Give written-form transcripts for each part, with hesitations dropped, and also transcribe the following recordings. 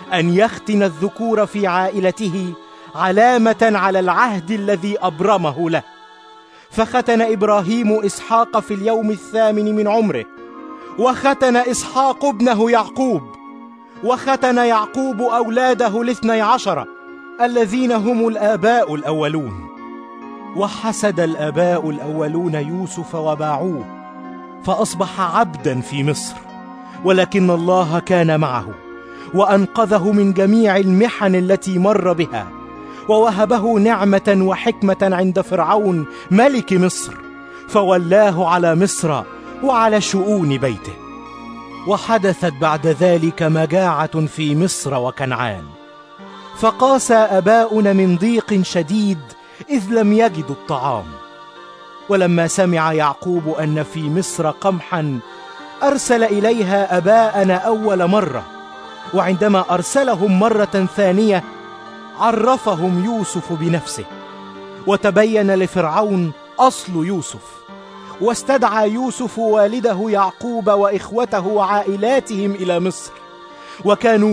أن يختن الذكور في عائلته علامة على العهد الذي أبرمه له. فختن إبراهيم إسحاق في اليوم 8 من عمره، وختن إسحاق ابنه يعقوب، وختن يعقوب أولاده 12 الذين هم الآباء الأولون. وحسد الآباء الأولون يوسف وباعوه، فأصبح عبدا في مصر، ولكن الله كان معه وأنقذه من جميع المحن التي مر بها، ووهبه نعمة وحكمة عند فرعون ملك مصر، فولاه على مصر وعلى شؤون بيته. وحدثت بعد ذلك مجاعة في مصر وكنعان، فقاس آباؤنا من ضيق شديد إذ لم يجدوا الطعام. ولما سمع يعقوب أن في مصر قمحا أرسل إليها أباءنا أول مرة، وعندما أرسلهم مرة ثانية عرفهم يوسف بنفسه، وتبين لفرعون أصل يوسف، واستدعى يوسف والده يعقوب وإخوته وعائلاتهم إلى مصر، وكانوا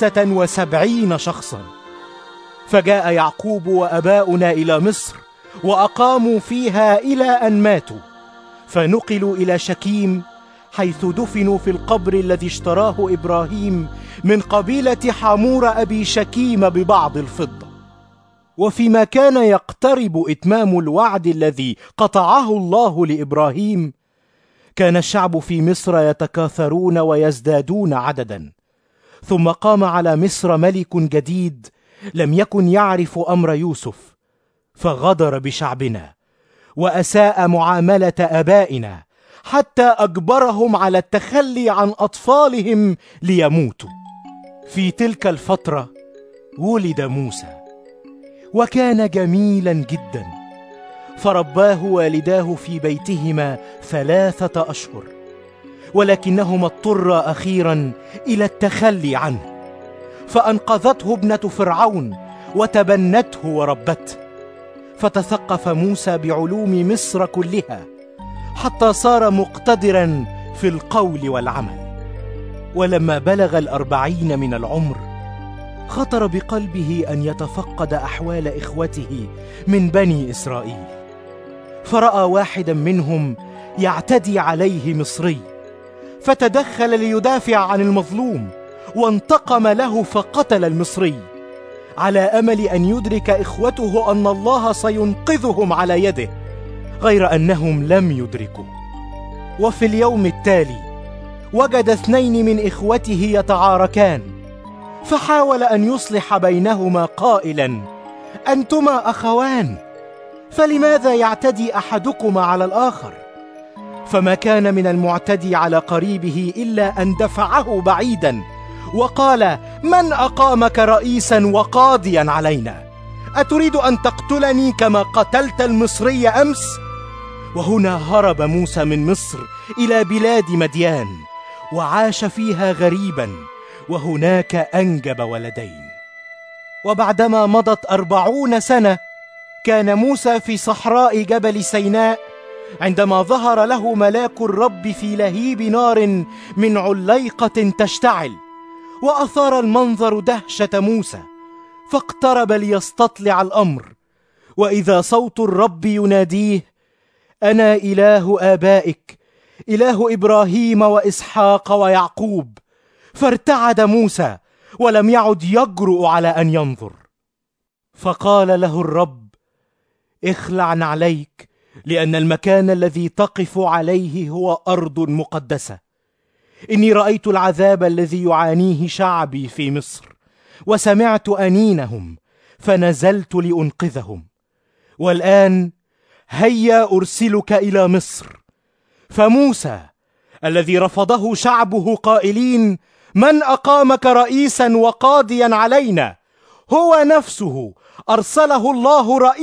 75 شخصا. فجاء يعقوب وأباؤنا إلى مصر وأقاموا فيها إلى أن ماتوا، فنقلوا إلى شكيم، حيث دفنوا في القبر الذي اشتراه إبراهيم من قبيلة حمور أبي شكيم ببعض الفضة. وفيما كان يقترب إتمام الوعد الذي قطعه الله لإبراهيم، كان الشعب في مصر يتكاثرون ويزدادون عددا. ثم قام على مصر ملك جديد لم يكن يعرف أمر يوسف، فغدر بشعبنا وأساء معاملة آبائنا، حتى أجبرهم على التخلي عن أطفالهم ليموتوا. في تلك الفترة ولد موسى، وكان جميلا جدا، فرباه والداه في بيتهما 3 أشهر، ولكنهما اضطرا أخيرا إلى التخلي عنه، فأنقذته ابنة فرعون وتبنته وربته. فتثقف موسى بعلوم مصر كلها، حتى صار مقتدرا في القول والعمل. ولما بلغ 40 من العمر خطر بقلبه أن يتفقد أحوال إخوته من بني إسرائيل، فرأى واحدا منهم يعتدي عليه مصري، فتدخل ليدافع عن المظلوم، وانتقم له فقتل المصري، على أمل أن يدرك إخوته أن الله سينقذهم على يده، غير أنهم لم يدركوا. وفي اليوم التالي وجد 2 من إخوته يتعاركان، فحاول أن يصلح بينهما قائلا: أنتما أخوان، فلماذا يعتدي أحدكما على الآخر؟ فما كان من المعتدي على قريبه إلا أن دفعه بعيدا وقال: من أقامك رئيسا وقاضيا علينا؟ أتريد أن تقتلني كما قتلت المصري أمس؟ وهنا هرب موسى من مصر إلى بلاد مديان، وعاش فيها غريبا، وهناك أنجب ولدين. وبعدما مضت 40 سنة كان موسى في صحراء جبل سيناء، عندما ظهر له ملاك الرب في لهيب نار من عليقة تشتعل، وأثار المنظر دهشة موسى، فاقترب ليستطلع الأمر، وإذا صوت الرب يناديه: أنا إله آبائك، إله إبراهيم وإسحاق ويعقوب. فارتعد موسى ولم يعد يجرؤ على أن ينظر. فقال له الرب: اخلع نعليك، لأن المكان الذي تقف عليه هو أرض مقدسة. إني رأيت العذاب الذي يعانيه شعبي في مصر، وسمعت أنينهم، فنزلت لأنقذهم. والآن هيا أرسلك إلى مصر. فموسى الذي رفضه شعبه قائلين: من أقامك رئيسا وقاضيا علينا؟ هو نفسه أرسله الله رئيسا